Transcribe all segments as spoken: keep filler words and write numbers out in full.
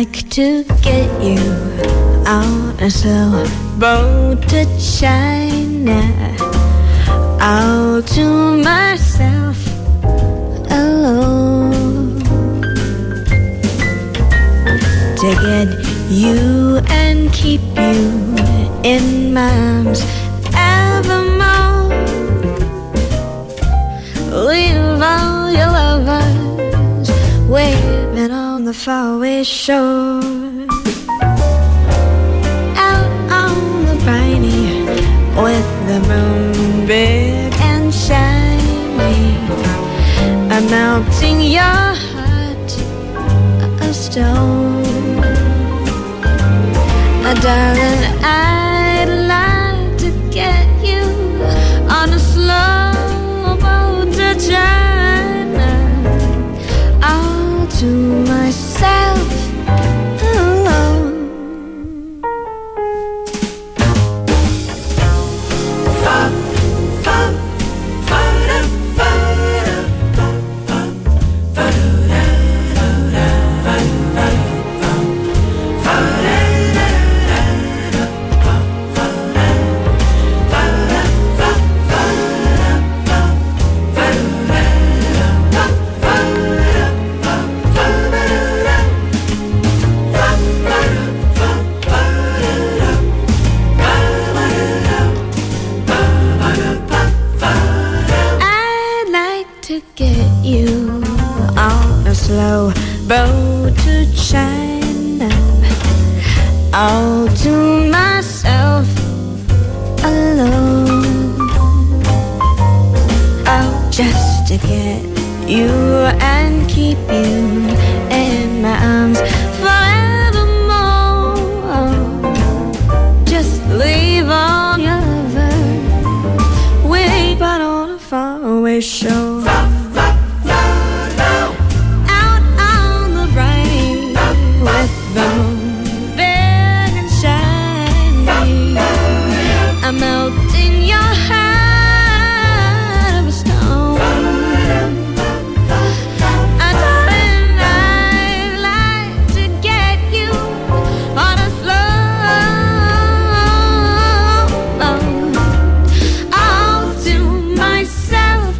like to get you on a slow boat to China, all to myself alone, to get you and keep you in my arms evermore. Leave all your lovers waving on the faraway shore. Out on the briny, with the moon big and shiny, I'm melting your heart of stone. Uh, darling, I'd like to get you on a slow boat to China, all to myself alone. Fa, fa, fa, da, fa, da, fa, fa, fa, da, da, da, fa, fa, fa, fa, da, da, da, da, fa, fa, da, fa, da, fa, fa, da, fa, fa, da, da, fa, fa, I'd like to get you on a slow boat to China, all to myself alone. Oh, just to get you and keep you in my arms forevermore. Just leave all your lovers waiting on a faraway shore. Out on the briny, with the moon big and shiny, I'm melting your heart of stone. And darling, I'd like to get you on a slow boat, all to myself,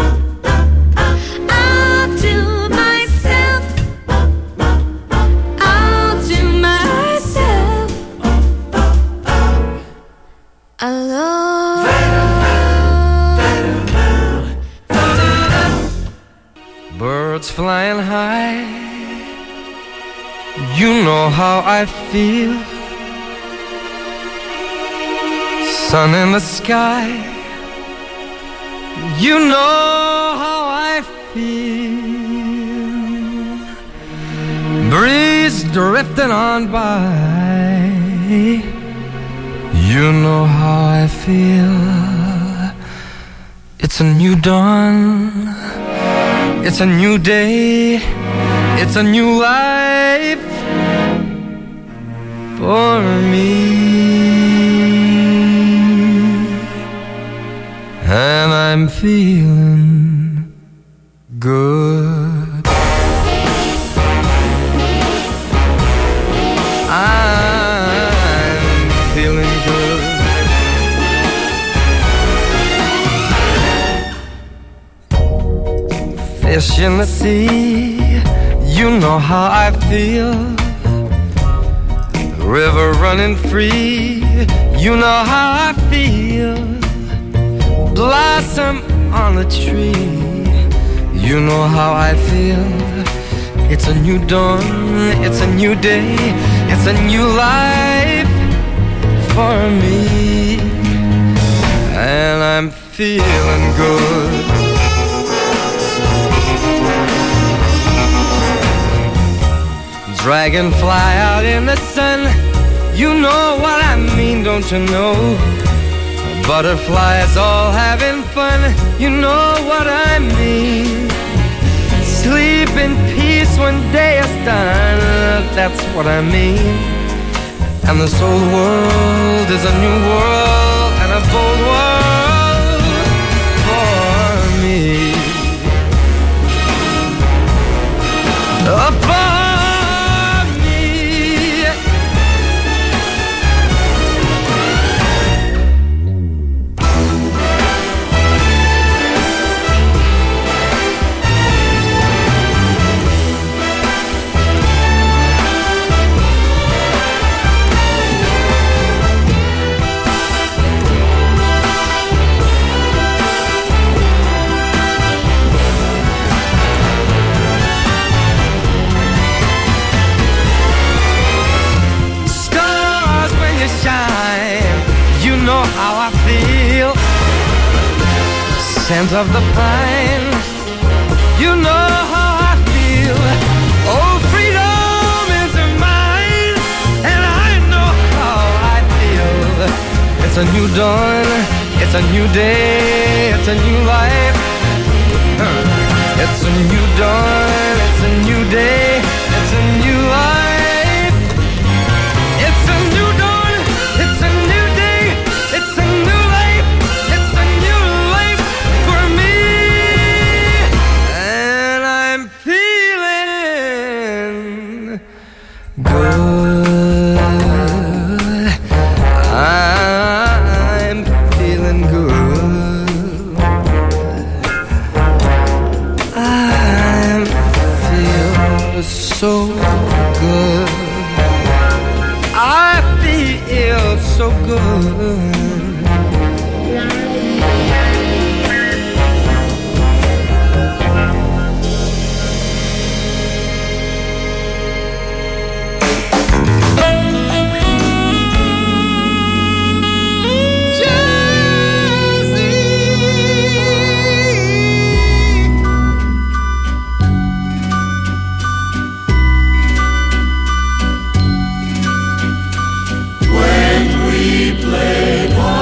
all to myself, all to myself alone. Birds flying high, you know how I feel. Sun in the sky, you know how I feel. Breeze drifting on by, you know how I feel. It's a new dawn, it's a new day, it's a new life for me. And I'm feeling good. I'm feeling good. Fish in the sea, you know how I feel. River running free, you know how I feel. Blossom on the tree, you know how I feel. It's a new dawn, it's a new day, it's a new life for me. And I'm feeling good. Dragonfly out in the sun, you know what I mean, don't you know? Butterflies all having fun, you know what I mean. Sleep in peace when day is done, that's what I mean. And this old world is a new world and a bold world for me. Oh, for me. scent of the pine. You know how I feel. Oh, freedom is mine, and I know how I feel. It's a new dawn, it's a new day, it's a new life. It's a new dawn, it's a new day, it's a new life. It's a new dawn, it's a new day, it's a new life. It's a new life for me, and I'm feeling good. I'm feeling good. I feel so good. I feel so good. When we played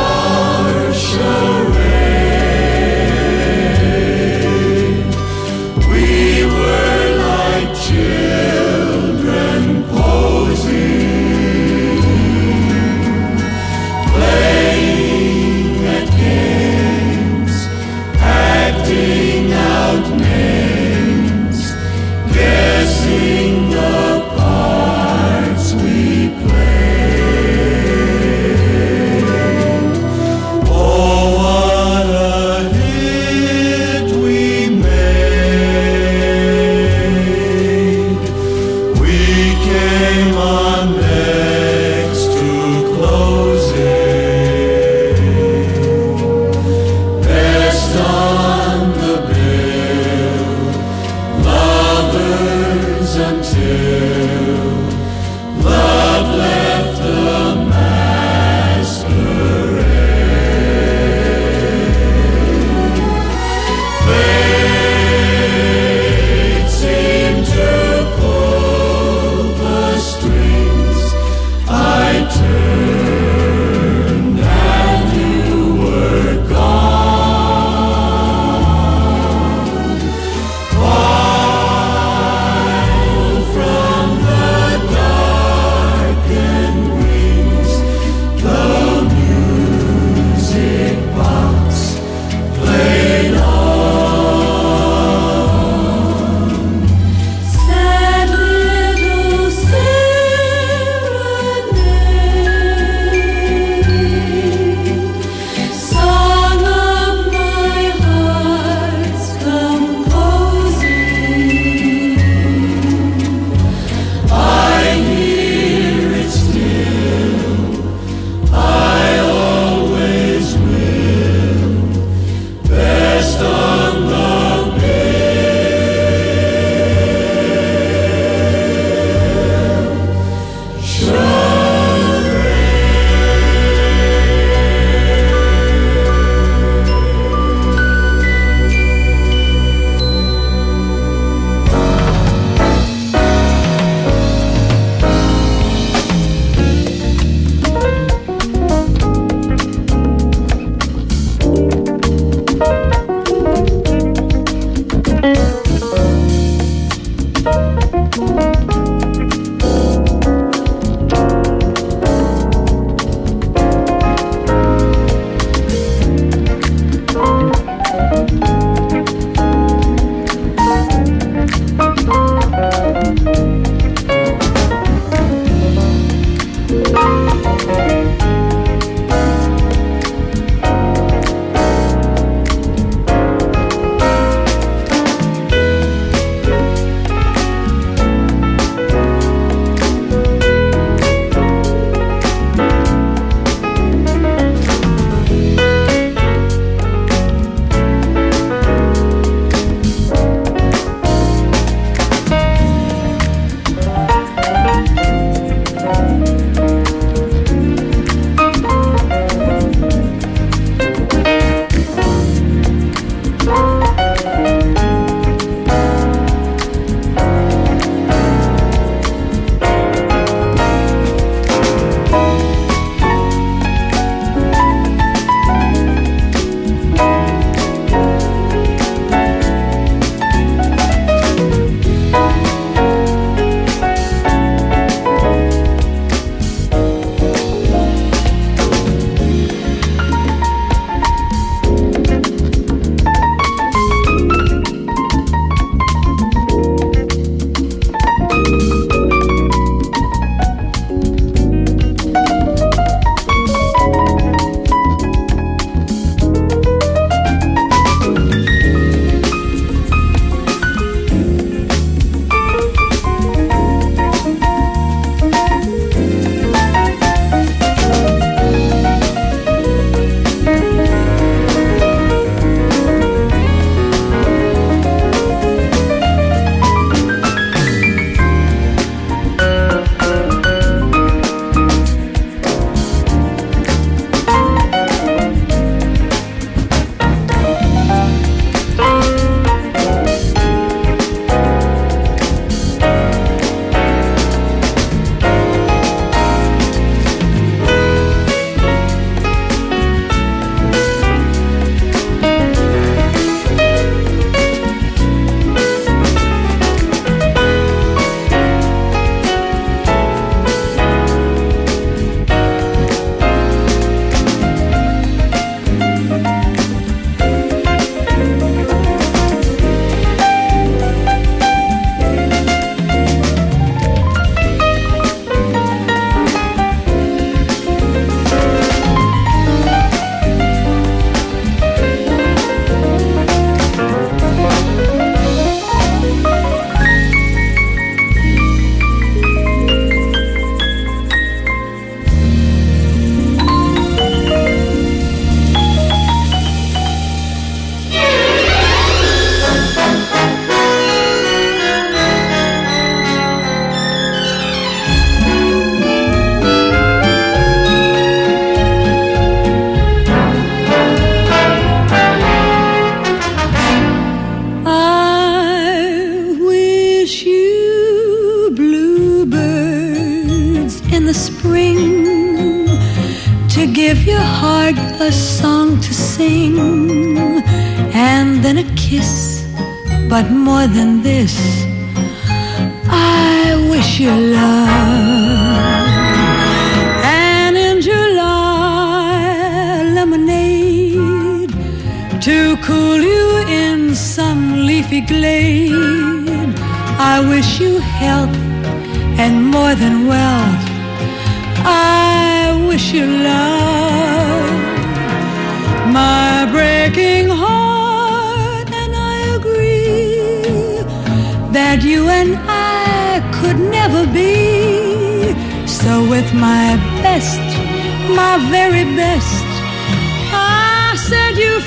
a song to sing, and then a kiss. But more than this, I wish you love. And in July, lemonade to cool you in some leafy glade. I wish you health and more than wealth. I wish you love. My breaking heart, and I agree that you and I could never be. So with my best, my very best, I set you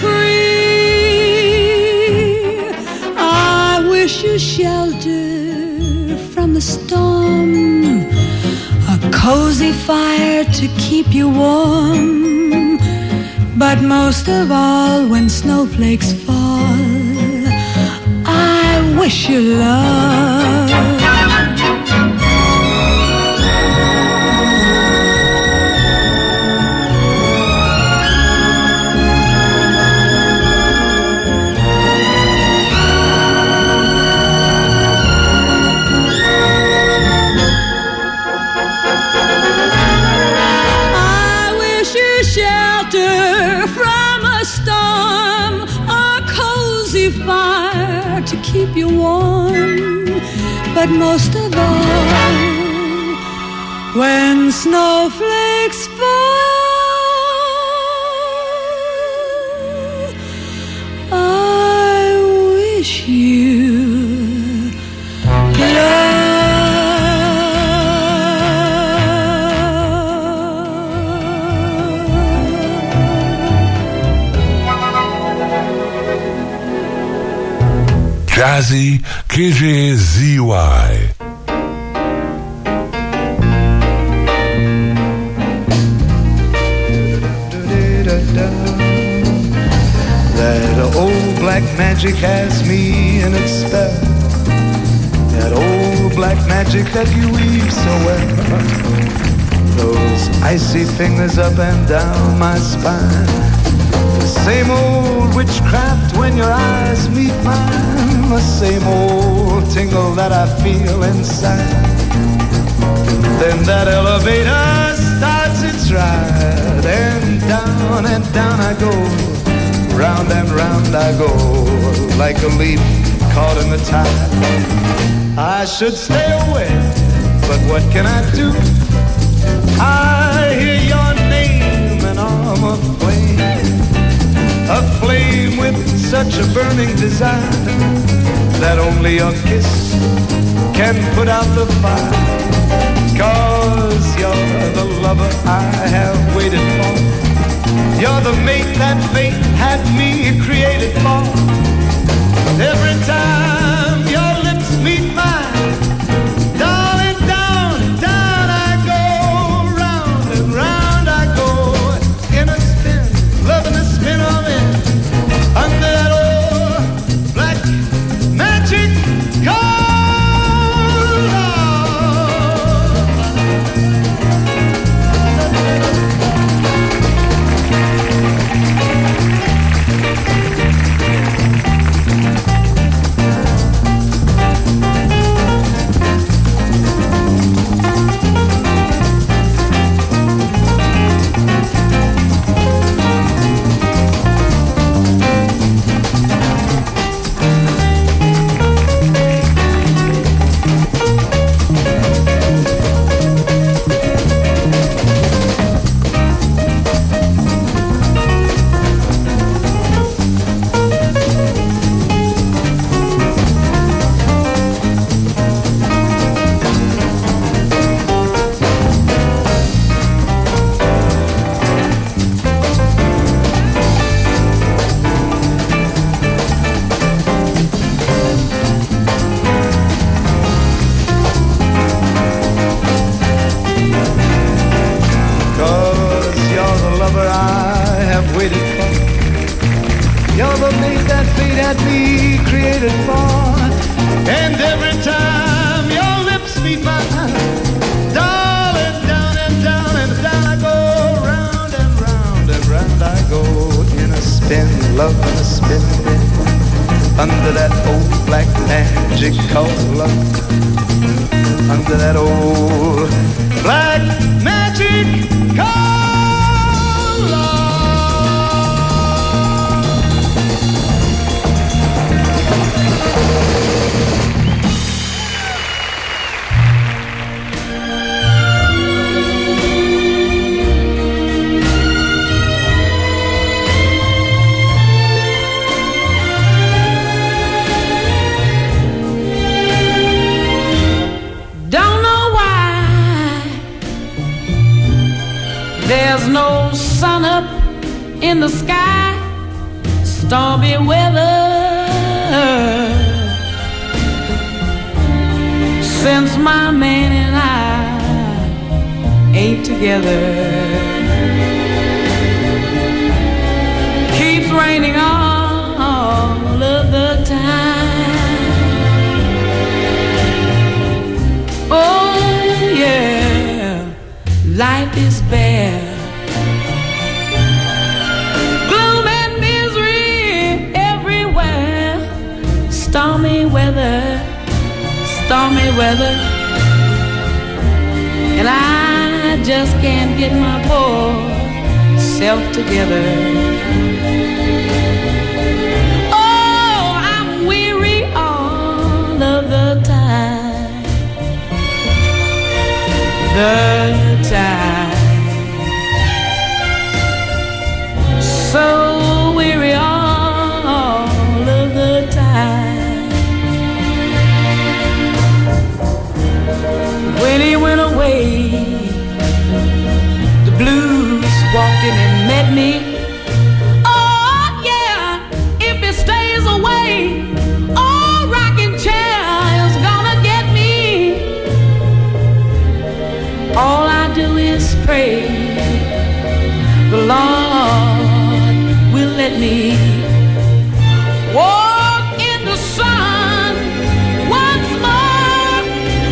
free. I wish you shelter from the storm, a cozy fire to keep you warm. But most of all, when snowflakes fall, I wish you love. To keep you warm, but most of all, when snowflakes fall, I wish you love. Jazzy K J Z Y. That old black magic has me in its spell. That old black magic that you weave so well. Those icy fingers up and down my spine. The same old witchcraft when your eyes meet mine. The same old tingle that I feel inside. Then that elevator starts its ride, and down and down I go. Round and round I go, like a leaf caught in the tide. I should stay away, but what can I do? I hear your name and I'm aflame. Aflame with such a burning desire that only a kiss can put out the fire. 'Cause you're the lover I have waited for. You're the mate that fate had me created for. Every time your lips meet mine, darling, down, down I go. Round and round I go, in a spin, loving the spin of it. Under that old black magic color. under that old black magic collar, under that old black magic collar. There's no sun up in the sky, stormy weather. Since my man and I ain't together, keeps raining all of the time. Oh yeah, life is bare. Gloom and misery everywhere. Stormy weather, stormy weather. And I just can't get my poor self together. Oh, I'm weary all of the time. The time. So weary all of the time. When he went away, the blues walked in and met me. Oh yeah, if he stays away, all rocking chair is gonna get me. All I do is pray the Lord will let me walk in the sun once more.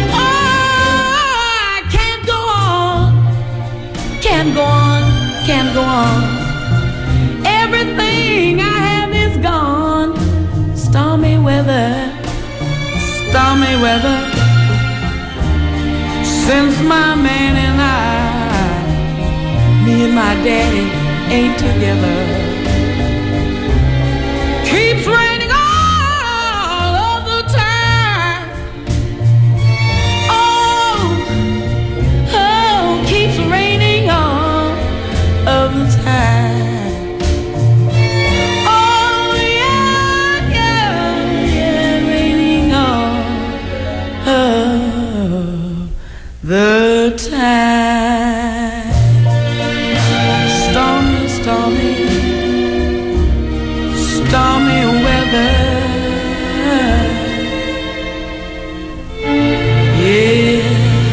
Oh, I can't go on, can't go on, can't go on. Everything I have is gone. Stormy weather, stormy weather. Since my man and I, me and my daddy ain't together, keeps raining all of the time. Oh, oh, keeps raining all of the time. Oh yeah, yeah, yeah, raining all of the time. Stormy, stormy, stormy weather. Yeah.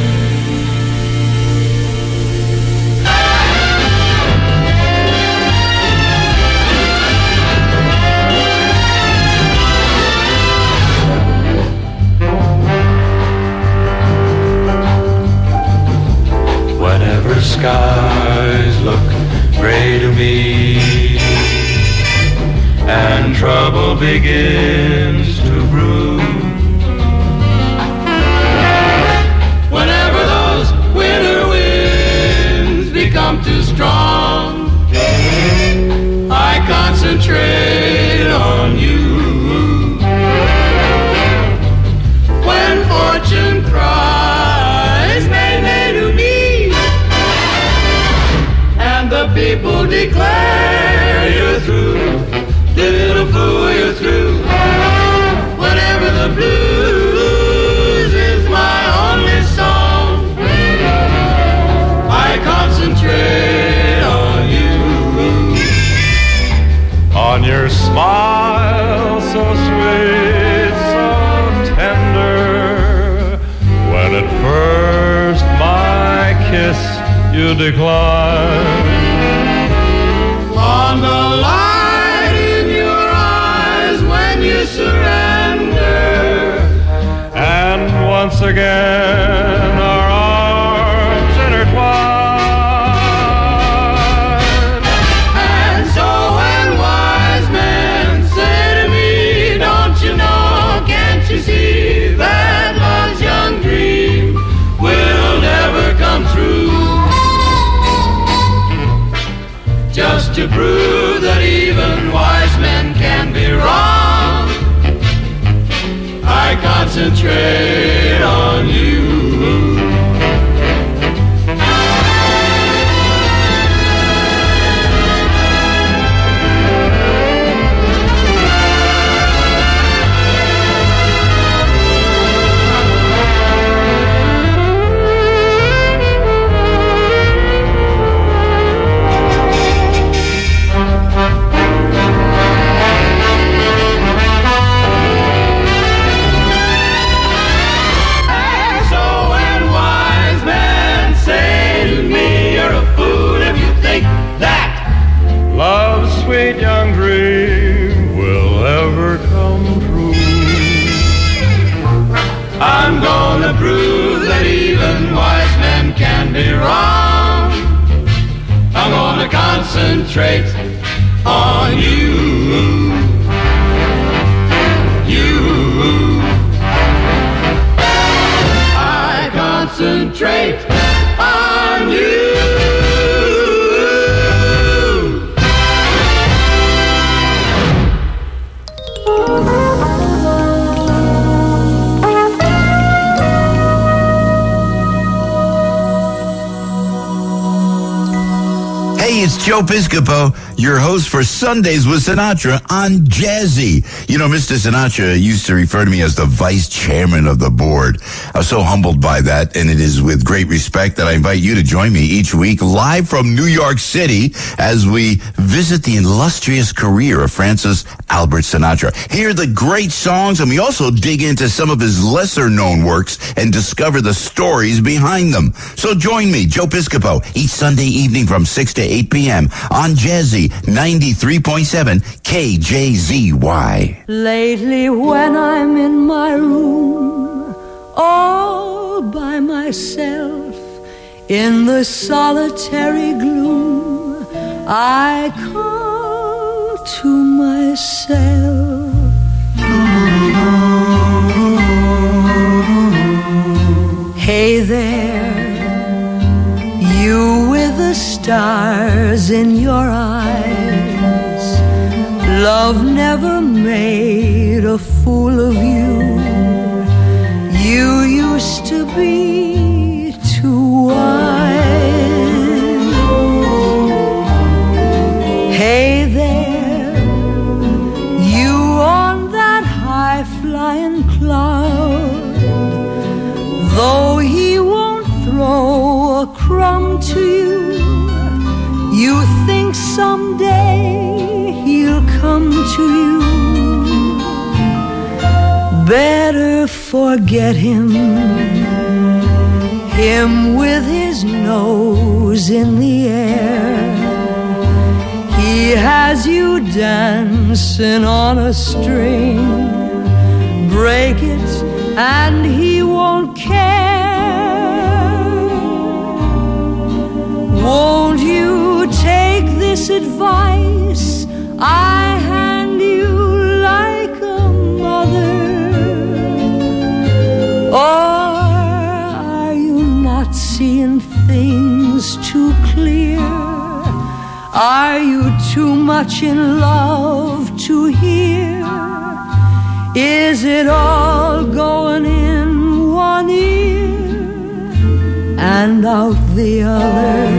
Whenever skies look gray to me and trouble begins to brew, whenever those winter winds become too strong, I concentrate on you. When fortune cries, nay, nay to me, and the people declare you're through, little fool, you're through. Whenever the blues is my only song, I concentrate on you. On your smile so sweet, so tender, when at first my kiss you decline. On the light in your eyes when you surrender, and once again our arms intertwine. And so when wise men say to me, don't concentrate on you. Sweet young dream will ever come true. I'm gonna prove that even wise men can be wrong. I'm gonna concentrate on you. You. I concentrate on you. Hey, it's Joe Piscopo, your host for Sundays with Sinatra on Jazzy. You know, Mister Sinatra used to refer to me as the vice chairman of the board. I was so humbled by that, and it is with great respect that I invite you to join me each week live from New York City as we visit the illustrious career of Francis Albert Sinatra. Hear the great songs, and we also dig into some of his lesser-known works and discover the stories behind them. So join me, Joe Piscopo, each Sunday evening from six to eight p.m. on Jazzy ninety-three point seven K J Z Y. Lately when I'm in my room all by myself in the solitary gloom, I call to myself, hey there, you with the stars in your eyes, love never made a fool of you. You used to be too wise. Hey there, you on that high-flying cloud, though he won't throw a crumb to you, you think someday he'll come to you. Better forget him, him with his nose in the air. He has you dancing on a string. Break it and he won't care. Won't you take this advice I hand you like a mother? Or are you not seeing things too clear? Are you too much in love to hear? Is it all going in one ear and out the other?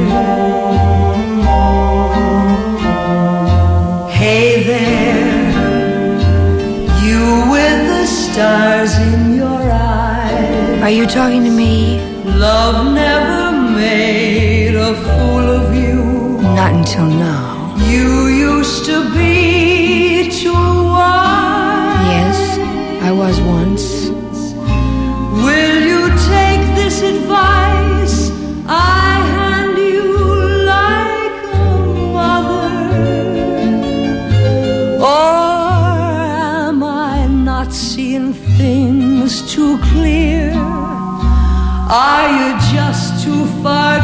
Hey there, you with the stars in your eyes. Are you talking to me? Love never made a fool of you. Not until now. You used to be too wise. Yes, I was once. Will you take this advice I hand you like a mother? Or am I not seeing things too clear? Are you just too far